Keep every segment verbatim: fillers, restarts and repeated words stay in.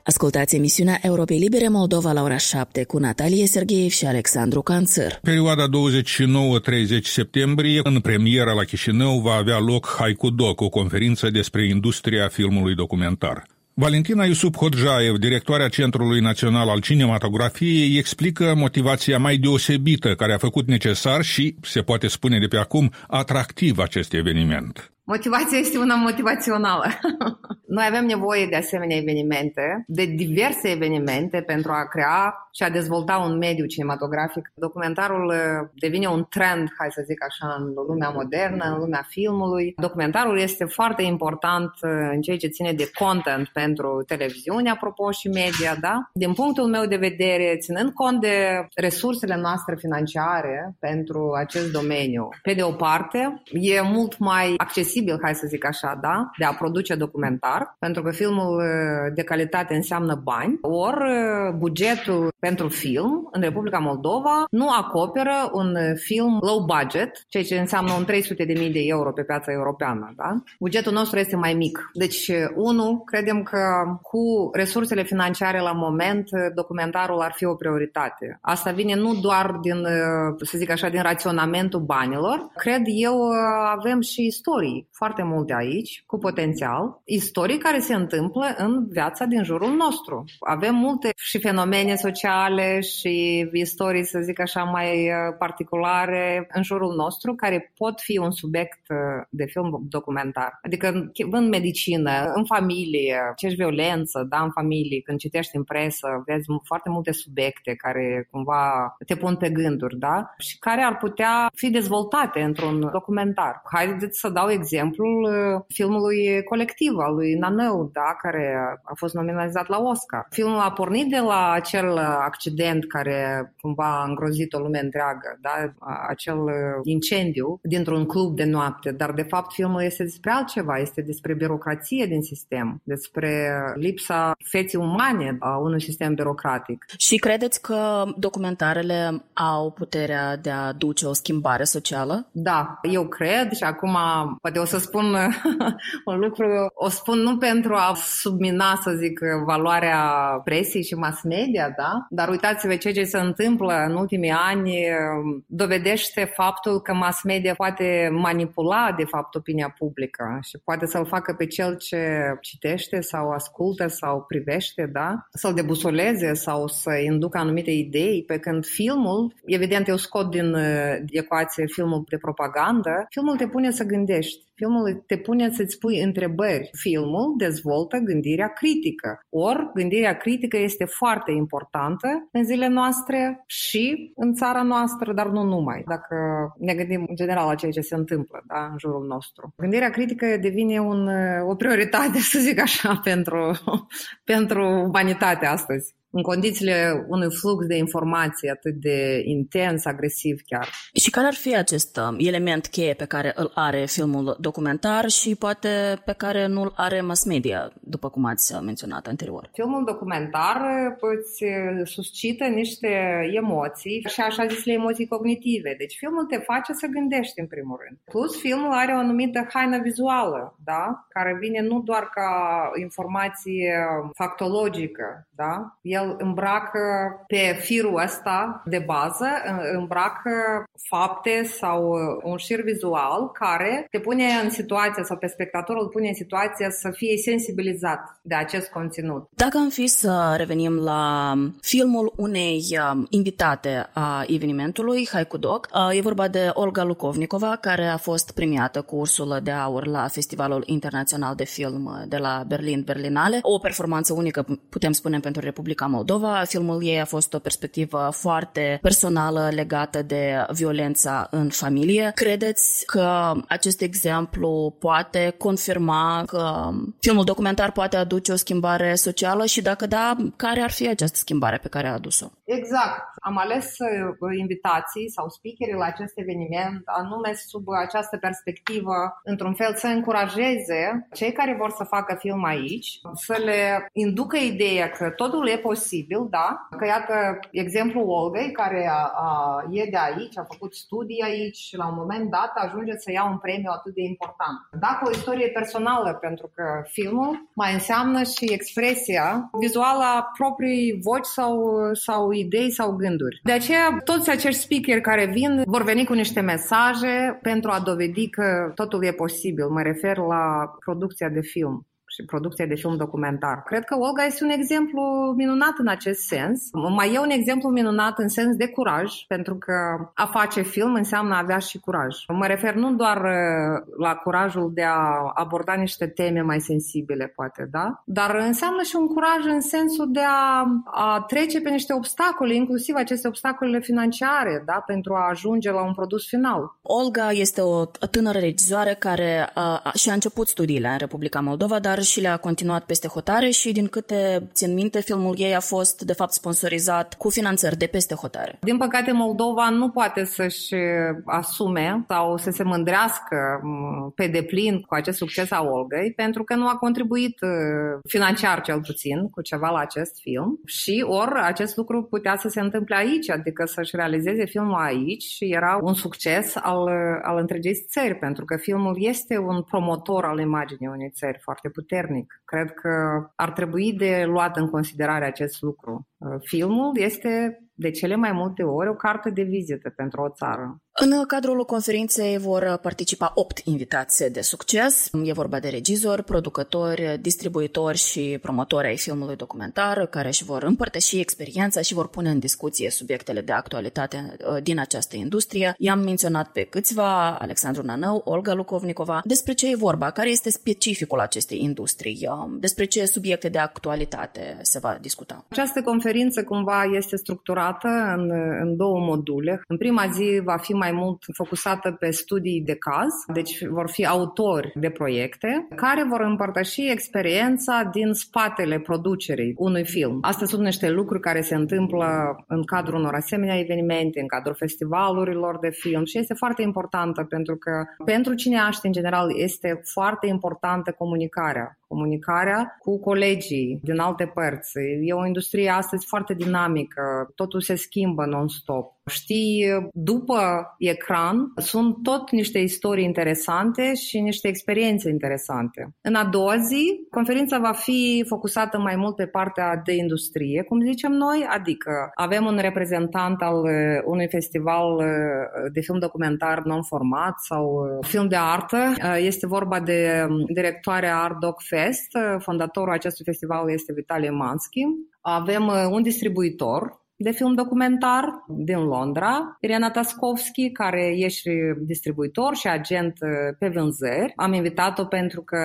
Ascultați emisiunea Europei Libere Moldova la ora șapte cu Natalie Sergeev și Alexandru Canțăr. Perioada douăzeci și nouă treizeci septembrie, în premieră la Chișinău, va avea loc Haiku Doc, o conferință despre industria filmului documentar. Valentina Iusup-Hodjaev, directoarea Centrului Național al Cinematografiei, explică motivația mai deosebită care a făcut necesar și, se poate spune de pe acum, atractiv acest eveniment. Motivația este una motivațională. Noi avem nevoie de asemenea evenimente, de diverse evenimente pentru a crea și a dezvolta un mediu cinematografic. Documentarul devine un trend, hai să zic așa, în lumea modernă, în lumea filmului. Documentarul este foarte important în ceea ce ține de content pentru televiziune, apropo, și media, da? Din punctul meu de vedere, ținând cont de resursele noastre financiare pentru acest domeniu, pe de o parte, e mult mai accesibil, hai să zic așa, da, de a produce documentar, pentru că filmul de calitate înseamnă bani, ori bugetul pentru film în Republica Moldova nu acoperă un film low budget, ceea ce înseamnă un trei sute de mii de euro pe piața europeană, da? Bugetul nostru este mai mic. Deci, unu, credem că cu resursele financiare la moment, documentarul ar fi o prioritate. Asta vine nu doar din, să zic așa, din raționamentul banilor. Cred eu, avem și istorii foarte multe aici, cu potențial, istorii care se întâmplă în viața din jurul nostru. Avem multe și fenomene sociale și istorii, să zic așa, mai particulare în jurul nostru, care pot fi un subiect de film documentar. Adică în medicină, în familie, ce violență, da, în familie, când citești în presă, vezi foarte multe subiecte care cumva te pun pe gânduri, da? Și care ar putea fi dezvoltate într-un documentar. Haideți să dau exemplul filmului Colectiv al lui Nanău, da, care a fost nominalizat la Oscar. Filmul a pornit de la acel accident care cumva a îngrozit o lume întreagă, da, acel incendiu dintr-un club de noapte, dar de fapt filmul este despre altceva, este despre birocrație din sistem, despre lipsa feței umane a unui sistem birocratic. Și credeți că documentarele au puterea de a duce o schimbare socială? Da, eu cred și acum poate o să spun un lucru, o spun nu pentru a submina, să zic, valoarea presiei și mass media, da? Dar uitați-vă ceea ce se întâmplă în ultimii ani dovedește faptul că mass media poate manipula, de fapt, opinia publică și poate să-l facă pe cel ce citește sau ascultă sau privește, da? Să-l debusoleze sau să inducă anumite idei, pe când filmul, evident eu scot din ecuație filmul de propagandă, filmul te pune să gândești. Filmul te pune să-ți pui întrebări. Filmul dezvoltă gândirea critică. Ori gândirea critică este foarte importantă în zilele noastre și în țara noastră, dar nu numai. Dacă ne gândim în general la ceea ce se întâmplă, da, în jurul nostru. Gândirea critică devine un, o prioritate, să zic așa, pentru, pentru umanitate astăzi. În condițiile unui flux de informații atât de intens, agresiv chiar. Și care ar fi acest element cheie pe care îl are filmul documentar și poate pe care nu-l are mass media, după cum ați menționat anterior? Filmul documentar îți suscită niște emoții și așa zisele emoții cognitive. Deci filmul te face să gândești în primul rând. Plus filmul are o anumită haină vizuală, da? Care vine nu doar ca informație factologică, da? El îmbracă pe firul ăsta de bază, îmbracă fapte sau un șir vizual care te pune în situația sau pe spectatorul îl pune în situația să fie sensibilizat de acest conținut. Dacă am fi să revenim la filmul unei invitate a evenimentului, Haiku Doc, e vorba de Olga Lukovnikova, care a fost premiată cu Ursulă de Aur la Festivalul Internațional de Film de la Berlin Berlinale. O performanță unică, putem spune, pentru Republica Moldova. Filmul ei a fost o perspectivă foarte personală legată de violența în familie. Credeți că acest exemplu poate confirma că filmul documentar poate aduce o schimbare socială și dacă da, care ar fi această schimbare pe care a adus-o? Exact. Am ales invitații sau speakerii la acest eveniment anume sub această perspectivă, într-un fel să încurajeze cei care vor să facă film aici, să le inducă ideea că totul e posibil posibil, da, că iată exemplul Olgăi, care a, a, e de aici, a făcut studii aici și la un moment dat ajunge să ia un premiu atât de important. Dacă o istorie personală, pentru că filmul mai înseamnă și expresia vizuală a proprii voci sau, sau idei sau gânduri. De aceea, toți acești speakeri care vin vor veni cu niște mesaje pentru a dovedi că totul e posibil. Mă refer la producția de film și producția de film documentar. Cred că Olga este un exemplu minunat în acest sens. Mai e un exemplu minunat în sens de curaj, pentru că a face film înseamnă a avea și curaj. Mă refer nu doar la curajul de a aborda niște teme mai sensibile, poate, da? Dar înseamnă și un curaj în sensul de a, a trece pe niște obstacole, inclusiv aceste obstacole financiare, da? Pentru a ajunge la un produs final. Olga este o tânără regizoare care a, și-a început studiile în Republica Moldova, dar și le-a continuat peste hotare și, din câte țin minte, filmul ei a fost, de fapt, sponsorizat cu finanțări de peste hotare. Din păcate, Moldova nu poate să-și asume sau să se mândrească pe deplin cu acest succes al Olgăi, pentru că nu a contribuit financiar, cel puțin, cu ceva la acest film și ori acest lucru putea să se întâmple aici, adică să-și realizeze filmul aici și era un succes al, al întregii țări, pentru că filmul este un promotor al imaginii unei țări foarte puternic. Cred că ar trebui de luat în considerare acest lucru. Filmul este de cele mai multe ori o carte de vizită pentru o țară. În cadrul conferinței vor participa opt invitați de succes. E vorba de regizori, producători, distribuitori și promotori ai filmului documentar, care își vor împărtăși experiența și vor pune în discuție subiectele de actualitate din această industrie. I-am menționat pe câțiva: Alexandru Nanău, Olga Lukovnikova. Despre ce e vorba? Care este specificul acestei industrii? Despre ce subiecte de actualitate se va discuta? Această conferință cumva este structurată în, în două module. În prima zi va fi mai mult focusată pe studii de caz, deci vor fi autori de proiecte care vor împărtăși experiența din spatele producerii unui film. Astea sunt niște lucruri care se întâmplă în cadrul unor asemenea evenimente, în cadrul festivalurilor de film și este foarte importantă pentru că pentru cineaști în general este foarte importantă comunicarea. Comunicarea cu colegii din alte părți. E o industrie astăzi foarte dinamică, totul se schimbă non-stop. Știi, după ecran sunt tot niște istorii interesante și niște experiențe interesante. În a doua zi, conferința va fi focusată mai mult pe partea de industrie, cum zicem noi, adică avem un reprezentant al unui festival de film documentar non-format sau film de artă. Este vorba de directoarea Art Doc Fest. Fondatorul acestui festival este Vitalie Mansky. Avem un distribuitor de film documentar din Londra, Irena Taskovski, care e și distribuitor și agent pe vânzări. Am invitat-o pentru că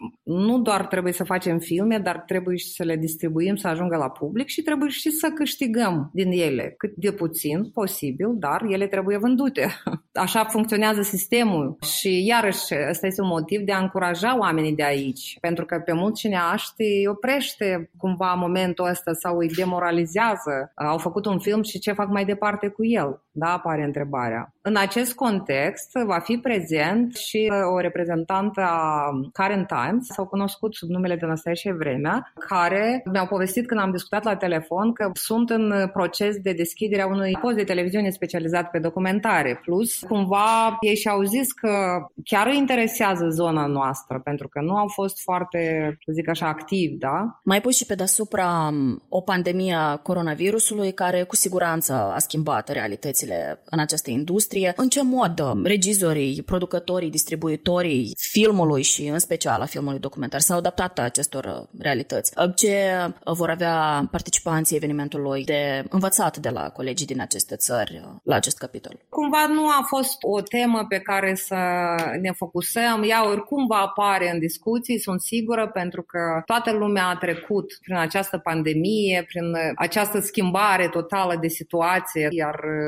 nu doar trebuie să facem filme, dar trebuie și să le distribuim, să ajungă la public și trebuie și să câștigăm din ele, cât de puțin posibil, dar ele trebuie vândute. Așa funcționează sistemul și iarăși ăsta este un motiv de a încuraja oamenii de aici, pentru că pe mulți cineaști îi oprește cumva momentul ăsta sau îi demoralizează. Au făcut un film și ce fac mai departe cu el? Da, apare întrebarea. În acest context va fi prezent și o reprezentantă a Current Times, s-au cunoscut sub numele de Nastasia Vremea, care mi-au povestit când am discutat la telefon că sunt în proces de deschidere a unui post de televiziune specializat pe documentare. Plus, cumva, ei și-au zis că chiar îi interesează zona noastră, pentru că nu au fost foarte, să zic așa, activi, da? Mai pus și pe deasupra o pandemie a coronavirusului care cu siguranță a schimbat realitățile în această industrie. În ce mod regizorii, producătorii, distribuitorii filmului și în special a filmului documentar s-au adaptat acestor realități? Ce vor avea participanții evenimentului de învățat de la colegii din aceste țări la acest capitol? Cumva nu a fost o temă pe care să ne focusăm. Ea oricum va apare în discuții, sunt sigură, pentru că toată lumea a trecut prin această pandemie, prin această schimbare totală de situație, iar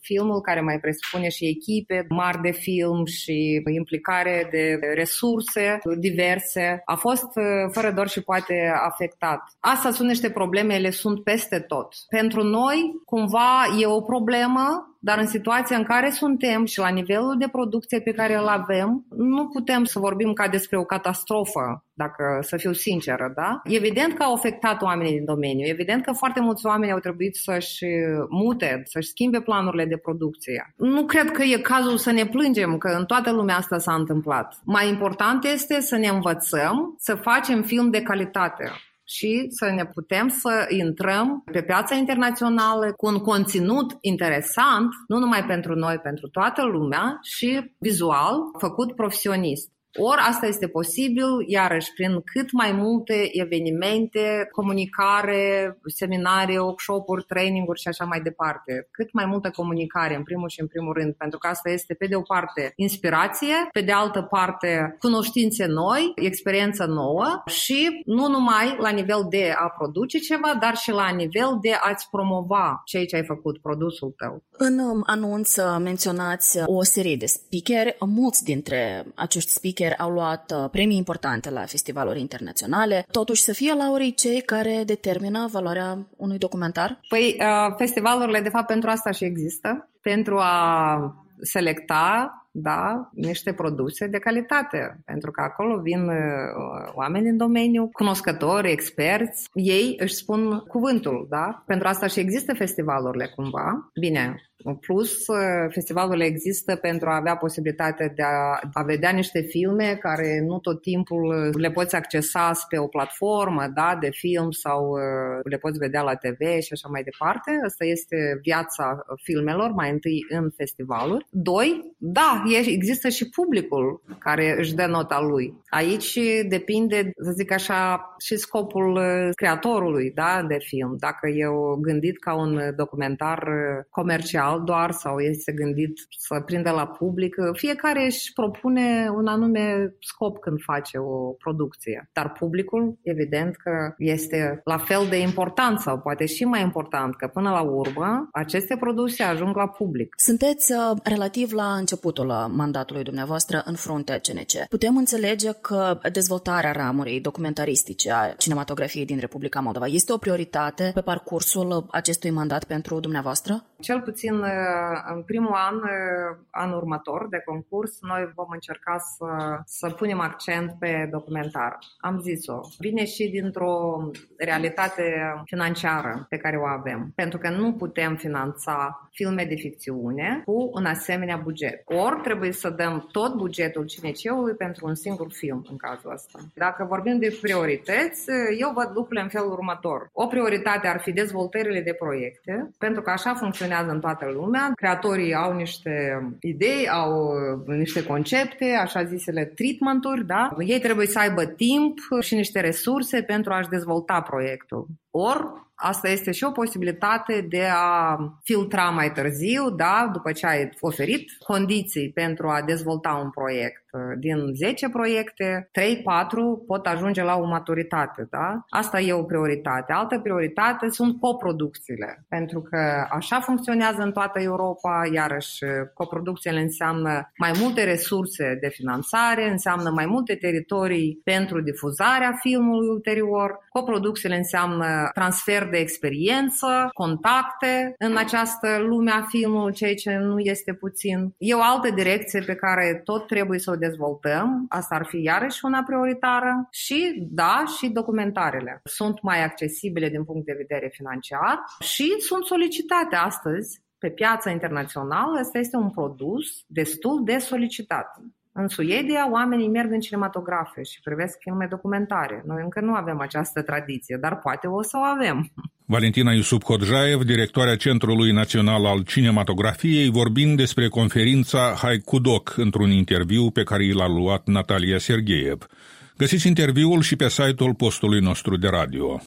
filmul, care mai presupune și echipe mari de film și implicare de resurse diverse, a fost fără doar și poate afectat. Asta sunt niște probleme, ele sunt peste tot. Pentru noi, cumva, e o problemă, dar în situația în care suntem și la nivelul de producție pe care îl avem, nu putem să vorbim ca despre o catastrofă, dacă să fiu sinceră, da? Evident că au afectat oamenii din domeniu, evident că foarte mulți oameni au trebuit să-și mute, să-și schimbe planurile de producție. Nu cred că e cazul să ne plângem, că în toată lumea asta s-a întâmplat. Mai important este să ne învățăm să facem film de calitate și să ne putem să intrăm pe piața internațională cu un conținut interesant, nu numai pentru noi, pentru toată lumea, și vizual, făcut profesionist. Ori asta este posibil, iarăși, prin cât mai multe evenimente, comunicare, seminarii, workshop-uri, training-uri și așa mai departe. Cât mai multă comunicare, în primul și în primul rând, pentru că asta este, pe de o parte, inspirație, pe de altă parte, cunoștințe noi, experiență nouă și nu numai la nivel de a produce ceva, dar și la nivel de a-ți promova ceea ce ai făcut, produsul tău. În anunț menționați o serie de speakeri. Mulți dintre acești speakeri au luat premii importante la festivaluri internaționale. Totuși să fie laurii cei care determină valoarea unui documentar? Păi, festivalurile, de fapt, pentru asta și există. Pentru a selecta, da, niște produse de calitate, pentru că acolo vin uh, oameni în domeniu, cunoscători, experți, ei își spun cuvântul, da? Pentru asta și există festivalurile cumva. Bine, în plus, festivalurile există pentru a avea posibilitatea de a, a vedea niște filme care nu tot timpul le poți accesa pe o platformă, da, de film sau uh, le poți vedea la T V și așa mai departe. Asta este viața filmelor, mai întâi în festivaluri. Doi, da, există și publicul care își dă nota lui. Aici depinde, să zic așa, și scopul creatorului, da, de film. Dacă e gândit ca un documentar comercial doar sau este gândit să prindă la public, fiecare își propune un anume scop când face o producție. Dar publicul, evident că este la fel de important sau poate și mai important, că până la urmă aceste produse ajung la public. Sunteți relativ la începutul mandatului dumneavoastră în fruntea C N C. Putem înțelege că dezvoltarea ramurii documentaristice a cinematografiei din Republica Moldova este o prioritate pe parcursul acestui mandat pentru dumneavoastră? Cel puțin în primul an, anul următor de concurs, noi vom încerca să, să punem accent pe documentar. Am zis-o. Vine și dintr-o realitate financiară pe care o avem. Pentru că nu putem finanța filme de ficțiune cu un asemenea buget. Ori trebuie să dăm tot bugetul C N C-ului pentru un singur film în cazul ăsta. Dacă vorbim de priorități, eu văd lucrurile în felul următor. O prioritate ar fi dezvoltările de proiecte, pentru că așa funcționează în toată lumea. Creatorii au niște idei, au niște concepte, așa zisele treatment-uri, da? Ei trebuie să aibă timp și niște resurse pentru a-și dezvolta proiectul. Ori, asta este și o posibilitate de a filtra mai târziu, da, după ce ai oferit condiții pentru a dezvolta un proiect. Din zece proiecte, trei patru pot ajunge la o maturitate, da? Asta e o prioritate. Altă prioritate sunt coproducțiile, pentru că așa funcționează în toată Europa, iarăși coproducțiile înseamnă mai multe resurse de finanțare, înseamnă mai multe teritorii pentru difuzarea filmului ulterior. Coproducțiile înseamnă transfer de experiență, contacte în această lume a filmului, ceea ce nu este puțin. E o altă direcție pe care tot trebuie să o dezvoltăm. Asta ar fi iarăși una prioritară. Și, da, și documentarele sunt mai accesibile din punct de vedere financiar și sunt solicitate astăzi pe piața internațională. Asta este un produs destul de solicitat. În Suedia, oamenii merg în cinematografe și privesc filme documentare. Noi încă nu avem această tradiție, dar poate o să o avem. Valentina Iusup-Hodjaev, directoarea Centrului Național al Cinematografiei, vorbind despre conferința Hai cu Doc într-un interviu pe care l-a luat Natalia Sergeev. Găsiți interviul și pe site-ul postului nostru de radio.